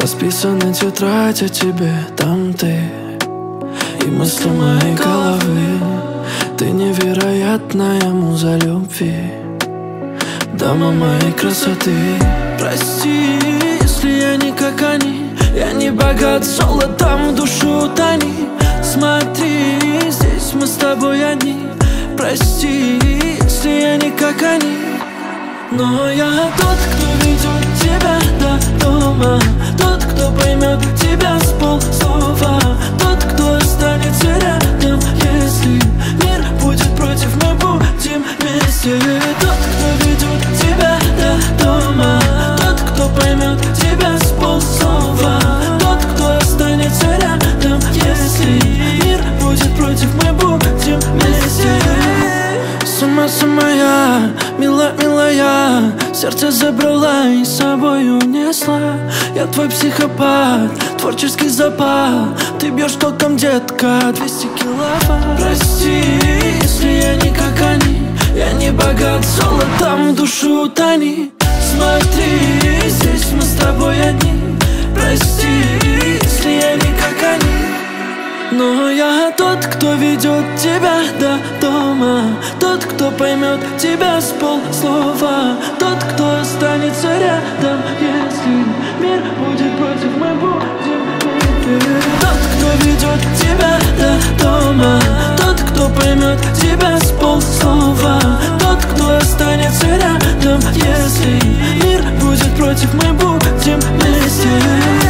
Расписана тетрадь о тебе, там ты и мысли моей головы. Ты невероятная муза любви, дама моей красоты. Прости, если я не как они, я не богат золотом, в душу утони. Смотри, здесь мы с тобой одни. Прости, если я не как они, но я тот, кто ведет тебя до дома, тот, кто поймет тебя с полслова, тот, кто останется рядом, если мир будет против, мы будем вместе. Тот, кто ведет тебя до дома, тот, кто поймет тебя с полслова, тот, кто останется рядом, если мир будет против, мы будем вместе. Сама я, милая, сердце забрала и с собой унесла. Я твой психопат, творческий запал. Ты бьешь током, детка, 200 киловатт. Прости, если я не как они, я не богат золотом, в душу утони. Смотри, здесь мы с тобой одни. Прости, если я не как они, но я тот, кто ведет тебя до дома, тот, кто поймет тебя с полслова, тот, кто останется рядом, если мир будет против, мы будем вместе. Тот, кто ведет тебя до дома, тот, кто поймет тебя с полслова, тот, кто останется рядом, если мир будет против, мы будем вместе.